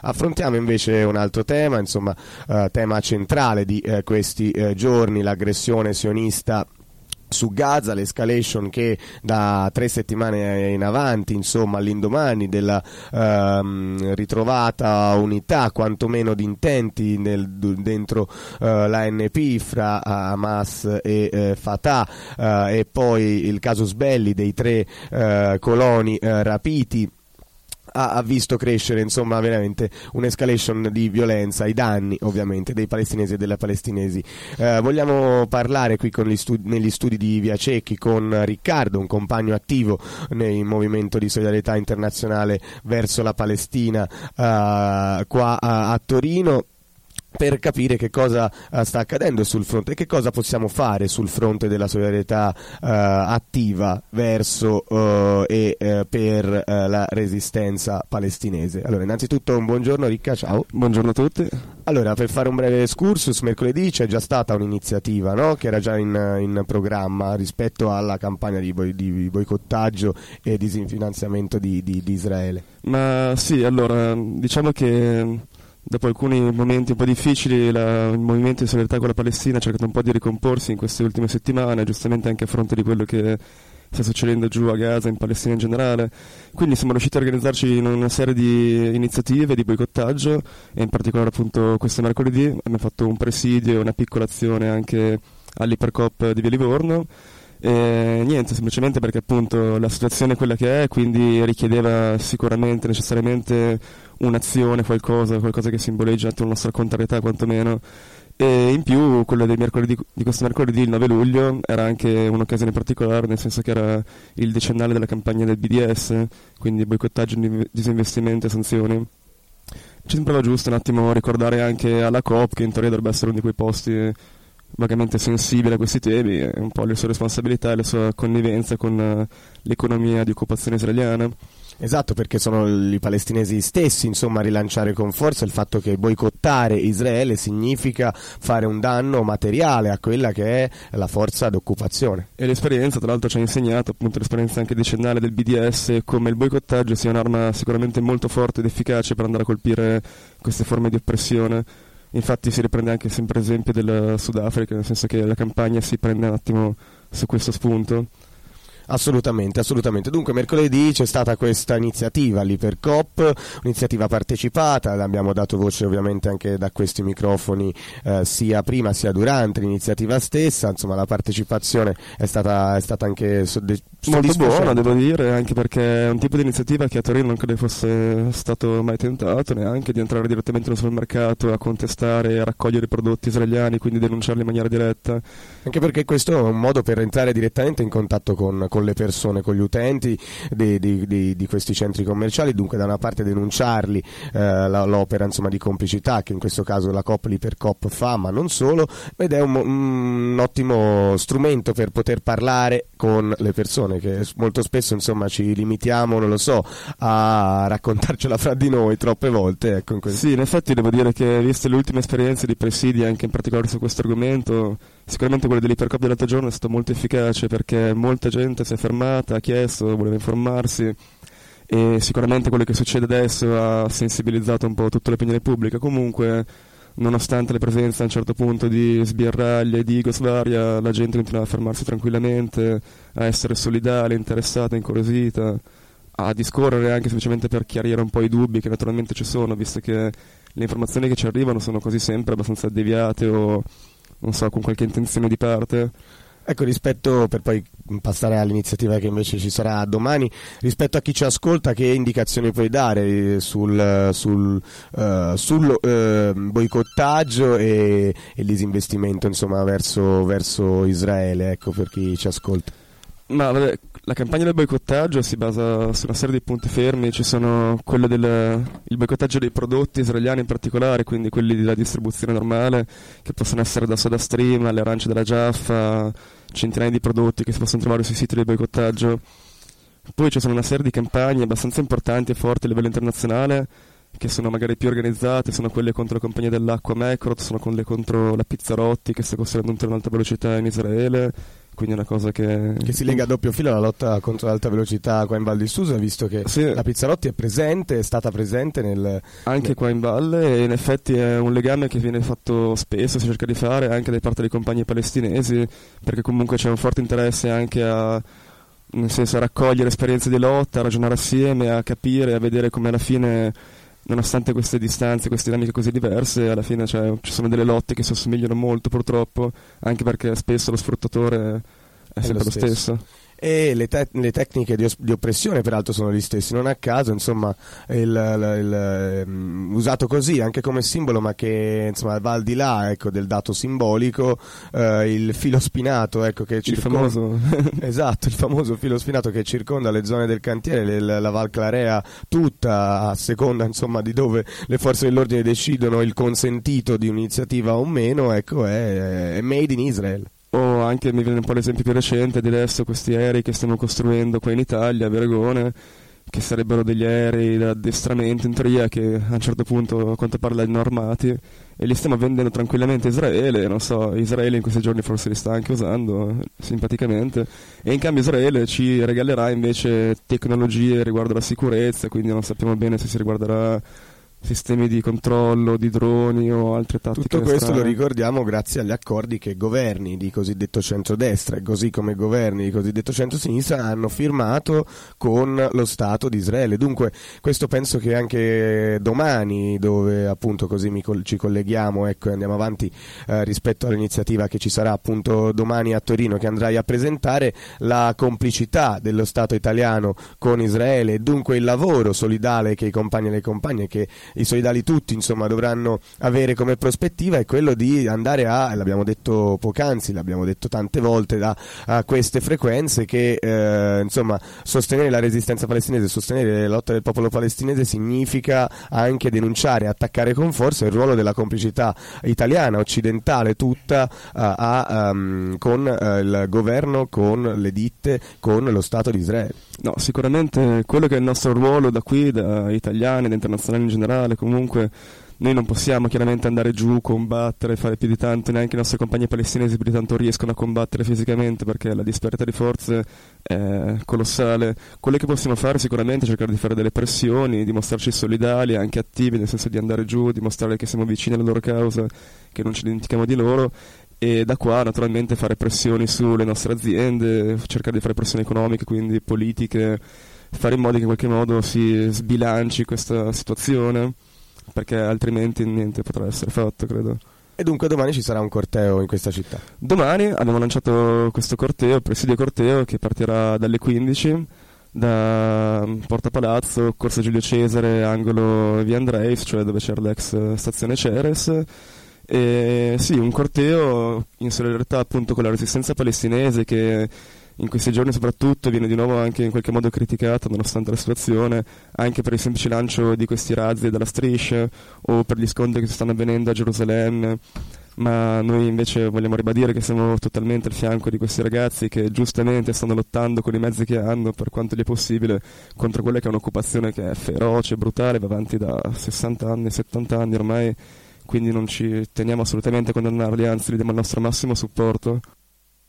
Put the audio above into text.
Affrontiamo invece un altro tema, insomma, tema centrale di questi giorni, l'aggressione sionista su Gaza, l'escalation che da 3 settimane in avanti, insomma, all'indomani della ritrovata unità, quantomeno di intenti dentro l'ANP fra Hamas e Fatah, e poi il casus belli dei 3 coloni rapiti, ha visto crescere, insomma, veramente un'escalation di violenza ai danni ovviamente dei palestinesi e delle palestinesi. Vogliamo parlare qui negli studi di Via Cecchi con Riccardo, un compagno attivo nel movimento di solidarietà internazionale verso la Palestina qua a Torino, per capire che cosa sta accadendo sul fronte e che cosa possiamo fare sul fronte della solidarietà attiva verso per la resistenza palestinese. Allora, innanzitutto un buongiorno Ricca, ciao. Buongiorno a tutti. Allora, per fare un breve excursus, mercoledì c'è già stata un'iniziativa, no? Che era già in programma rispetto alla campagna di boicottaggio e disinfinanziamento di Israele. Ma sì, allora, diciamo che dopo alcuni momenti un po' difficili il movimento di solidarietà con la Palestina ha cercato un po' di ricomporsi in queste ultime settimane, giustamente anche a fronte di quello che sta succedendo giù a Gaza, in Palestina in generale. Quindi siamo riusciti a organizzarci in una serie di iniziative di boicottaggio, e in particolare appunto questo mercoledì abbiamo fatto un presidio e una piccola azione anche all'Ipercop di Via Livorno. E niente, semplicemente perché appunto la situazione è quella che è, quindi richiedeva sicuramente, necessariamente un'azione, qualcosa che simboleggia la nostra contrarietà quantomeno. E in più quello di questo mercoledì, il 9 luglio, era anche un'occasione particolare, nel senso che era il decennale della campagna del BDS, quindi boicottaggio, disinvestimento e sanzioni. Ci sembrava giusto un attimo ricordare anche alla COP, che in teoria dovrebbe essere uno di quei posti vagamente sensibile a questi temi, un po' le sue responsabilità e la sua connivenza con l'economia di occupazione israeliana. Esatto, perché sono i palestinesi stessi, insomma, a rilanciare con forza il fatto che boicottare Israele significa fare un danno materiale a quella che è la forza d'occupazione. E l'esperienza, tra l'altro, ci ha insegnato, appunto l'esperienza anche decennale del BDS, come il boicottaggio sia un'arma sicuramente molto forte ed efficace per andare a colpire queste forme di oppressione. Infatti si riprende anche sempre l'esempio del Sudafrica, nel senso che la campagna si prende un attimo su questo spunto. Assolutamente. Dunque mercoledì c'è stata questa iniziativa all'Ipercop, un'iniziativa partecipata, abbiamo dato voce ovviamente anche da questi microfoni sia prima sia durante l'iniziativa stessa, insomma la partecipazione è stata anche molto buona, devo dire, anche perché è un tipo di iniziativa che a Torino non credo fosse stato mai tentato, neanche di entrare direttamente nel supermercato a contestare e a raccogliere i prodotti israeliani, quindi denunciarli in maniera diretta. Anche perché questo è un modo per entrare direttamente in contatto con le persone, con gli utenti di questi centri commerciali, dunque da una parte denunciarli l'opera, insomma, di complicità che in questo caso la COP, l'Ipercop fa, ma non solo, ed è un ottimo strumento per poter parlare con le persone, che molto spesso, insomma, ci limitiamo, non lo so, a raccontarcela fra di noi troppe volte, ecco. Sì, in effetti devo dire che, viste le ultime esperienze di presidi anche in particolare su questo argomento, sicuramente quello dell'Ipercop dell'altro giorno è stato molto efficace, perché molta gente si è fermata, ha chiesto, voleva informarsi, e sicuramente quello che succede adesso ha sensibilizzato un po' tutta l'opinione pubblica. Comunque, nonostante la presenza a un certo punto di sbirraglie e di igosvaria, la gente continua a fermarsi tranquillamente, a essere solidale, interessata, incuriosita, a discorrere anche semplicemente per chiarire un po' i dubbi che naturalmente ci sono, visto che le informazioni che ci arrivano sono quasi sempre abbastanza deviate o, non so, con qualche intenzione di parte. Ecco, rispetto, per poi passare all'iniziativa che invece ci sarà domani, rispetto a chi ci ascolta, che indicazioni puoi dare sul boicottaggio e il disinvestimento, insomma, verso Israele, ecco, per chi ci ascolta? Ma vabbè, la campagna del boicottaggio si basa su una serie di punti fermi. Ci sono quello il boicottaggio dei prodotti israeliani in particolare, quindi quelli della distribuzione normale, che possono essere da SodaStream alle arance della Jaffa, centinaia di prodotti che si possono trovare sui siti del boicottaggio. Poi ci sono una serie di campagne abbastanza importanti e forti a livello internazionale, che sono magari più organizzate, sono quelle contro la compagnia dell'acqua Mekrot, sono quelle contro la Pizzarotti, che sta costruendo un treno ad alta velocità in Israele, quindi è una cosa che si lega a doppio filo alla lotta contro l'alta velocità qua in Val di Susa, visto che sì, la Pizzarotti è stata presente anche qua in valle, e in effetti è un legame che viene fatto spesso, si cerca di fare anche da parte dei compagni palestinesi, perché comunque c'è un forte interesse anche nel senso a raccogliere esperienze di lotta, a ragionare assieme, a capire, a vedere come alla fine, nonostante queste distanze, queste dinamiche così diverse, alla fine ci sono delle lotte che si assomigliano molto, purtroppo, anche perché spesso lo sfruttatore è sempre lo stesso. E le tecniche di oppressione peraltro sono gli stessi, non a caso, insomma, usato così anche come simbolo, ma che insomma va al di là, ecco, del dato simbolico, il filo spinato, ecco, che il famoso esatto, il famoso filo spinato che circonda le zone del cantiere, la Val Clarea tutta, a seconda insomma di dove le forze dell'ordine decidono il consentito di un'iniziativa o meno, ecco, è made in Israel. O anche, mi viene un po' l'esempio più recente di adesso, questi aerei che stiamo costruendo qua in Italia, a Vergone, che sarebbero degli aerei da addestramento in teoria, che a un certo punto a quanto pare li armati, e li stiamo vendendo tranquillamente a Israele. Non so, Israele in questi giorni forse li sta anche usando simpaticamente, e in cambio Israele ci regalerà invece tecnologie riguardo alla sicurezza, quindi non sappiamo bene se si riguarderà sistemi di controllo, di droni o altre tattiche. Tutto questo lo ricordiamo grazie agli accordi che governi di cosiddetto centrodestra, così come governi di cosiddetto centrosinistra, hanno firmato con lo Stato di Israele. Dunque questo penso che anche domani, dove appunto così ci colleghiamo, ecco, e andiamo avanti rispetto all'iniziativa che ci sarà appunto domani a Torino, che andrai a presentare, la complicità dello Stato italiano con Israele, e dunque il lavoro solidale che i compagni e le compagne, che i solidali tutti insomma dovranno avere come prospettiva, è quello di andare l'abbiamo detto poc'anzi, l'abbiamo detto tante volte, a queste frequenze, che insomma sostenere la resistenza palestinese, sostenere la lotta del popolo palestinese significa anche denunciare, attaccare con forza il ruolo della complicità italiana, occidentale tutta, con il governo, con le ditte, con lo Stato di Israele. No, sicuramente quello che è il nostro ruolo da qui, da italiani, da internazionali in generale, comunque noi non possiamo chiaramente andare giù, combattere, fare più di tanto, neanche i nostri compagni palestinesi più di tanto riescono a combattere fisicamente, perché la disparità di forze è colossale. Quello che possiamo fare sicuramente è cercare di fare delle pressioni, di mostrarci solidali, anche attivi, nel senso di andare giù, di mostrare che siamo vicini alla loro causa, che non ci dimentichiamo di loro, e da qua naturalmente fare pressioni sulle nostre aziende, cercare di fare pressioni economiche, quindi politiche, fare in modo che in qualche modo si sbilanci questa situazione, perché altrimenti niente potrà essere fatto, credo. E dunque domani ci sarà un corteo in questa città? Domani abbiamo lanciato questo corteo, presidio corteo, che partirà dalle 15 da Porta Palazzo, Corso Giulio Cesare, angolo Via Andreis, cioè dove c'era l'ex stazione Ceres. E sì, un corteo in solidarietà appunto con la resistenza palestinese, che in questi giorni soprattutto viene di nuovo anche in qualche modo criticata nonostante la situazione, anche per il semplice lancio di questi razzi dalla striscia o per gli scontri che si stanno avvenendo a Gerusalemme. Ma noi invece vogliamo ribadire che siamo totalmente al fianco di questi ragazzi che giustamente stanno lottando con i mezzi che hanno, per quanto gli è possibile, contro quella che è un'occupazione che è feroce, brutale, va avanti da 60 anni, 70 anni ormai. Quindi non ci teniamo assolutamente a condannarli, anzi gli diamo il nostro massimo supporto.